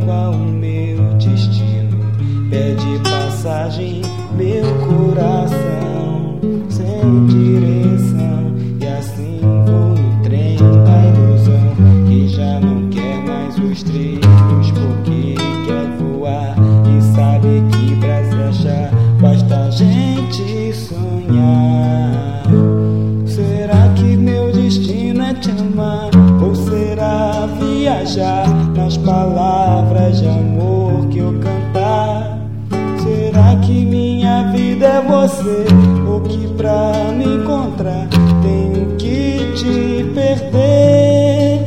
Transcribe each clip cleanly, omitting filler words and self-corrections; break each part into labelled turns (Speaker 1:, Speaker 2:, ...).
Speaker 1: qual o meu destino. Pede passagem meu coração sem direção, e assim vou no trem da ilusão, que já não quer mais os trilhos, porque quer voar e sabe que pra se achar basta a gente sonhar. Será que meu destino é te amar, ou será viajar nas palavras de amor que eu cantar? Será que minha vida é você, ou que pra me encontrar tenho que te perder?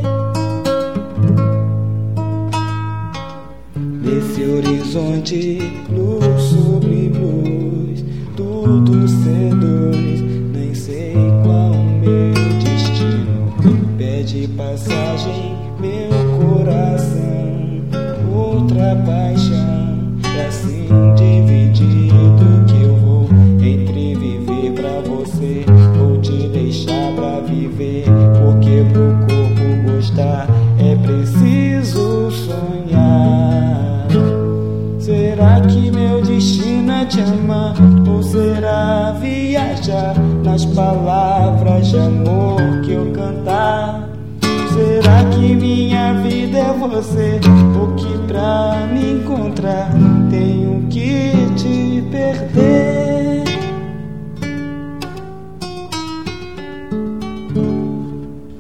Speaker 1: Nesse horizonte, luz sobre luz, tudo seduz, nem sei qual o meu destino. Pede passagem meu coração, outra paixão, e assim dividido que eu vou entre viver pra você ou te deixar pra viver, porque pro corpo gostar é preciso sonhar. Será que meu destino é te amar, ou será viajar nas palavras de amor que eu cantar? Será que minha vida é você, ou que pra me encontrar tenho que te perder?